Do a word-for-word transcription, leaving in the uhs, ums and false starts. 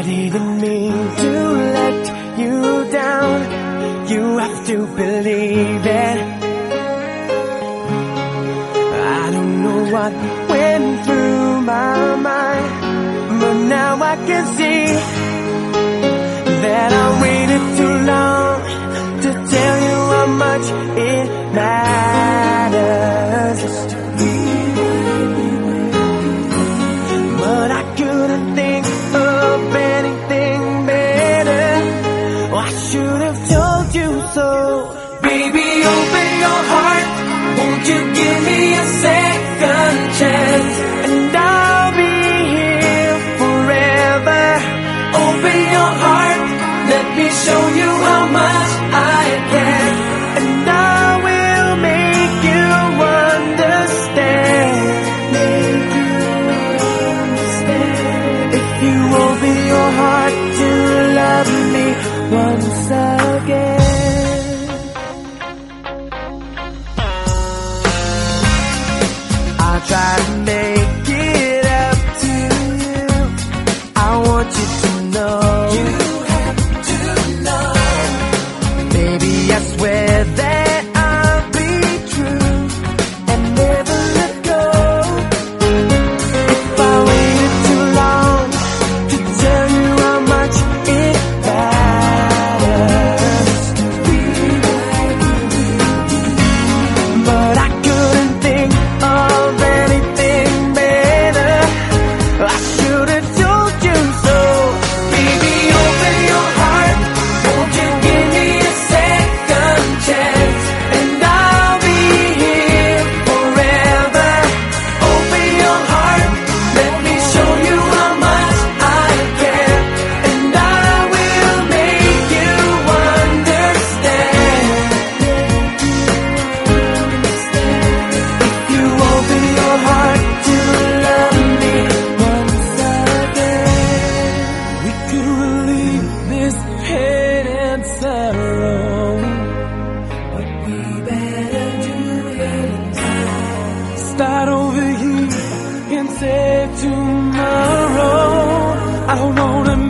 I didn't mean to let you down. You have to believe it. I don't know what went through my mind, but now I can see that I waited too long to tell you how much it matters. But I couldn't think of anything better. I should have told you so. Baby, open your heart. Won't you give me a second chance? And I'll be here forever. Open your heart. Let me show you how much I care. And I will make you understand. Make you understand. If you open your heart to love me once again. I'll try to make it up to you. I want you to know. You have to know. Baby, I swear that I'll be true and never let go. If I waited too long to tell you how much it matters, but I couldn't think of anything better. I should have told you so. Baby, open your heart. Won't you give me a second chance? And I'll be here forever. Open your heart. Let me show you how much I care. And I will make you understand. If you open your heart to love me once again, we could relieve this pain and sorrow. But we better do it now. Start over here and say tomorrow. I wanna